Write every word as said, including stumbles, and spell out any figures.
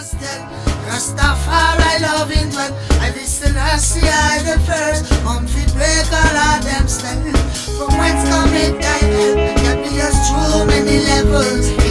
tell Rastafari loving well. I listen, I see I the first. On fi break all of them spell. From whence come it thy help? Get me us through many levels.